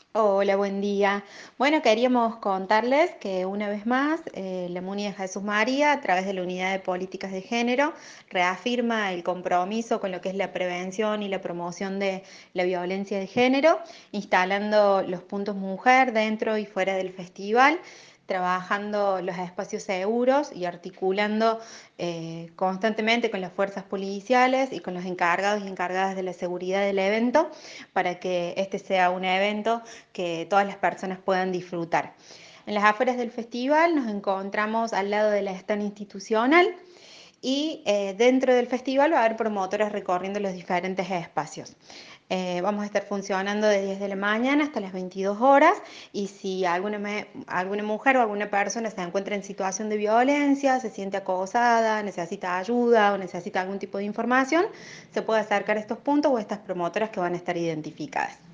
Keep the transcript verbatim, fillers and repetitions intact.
Hola, buen día. Bueno, queríamos contarles que una vez más eh, la MUNI de Jesús María, a través de la Unidad de Políticas de Género, reafirma el compromiso con lo que es la prevención y la promoción de la violencia de género, instalando los puntos mujer dentro y fuera del festival, trabajando los espacios seguros y articulando eh, constantemente con las fuerzas policiales y con los encargados y encargadas de la seguridad del evento para que este sea un evento que todas las personas puedan disfrutar. En las afueras del festival nos encontramos al lado de la stand institucional y eh, dentro del festival va a haber promotoras recorriendo los diferentes espacios. Eh, vamos a estar funcionando de diez de la mañana hasta las veintidós horas y si alguna, me, alguna mujer o alguna persona se encuentra en situación de violencia, se siente acosada, necesita ayuda o necesita algún tipo de información, se puede acercar a estos puntos o a estas promotoras que van a estar identificadas.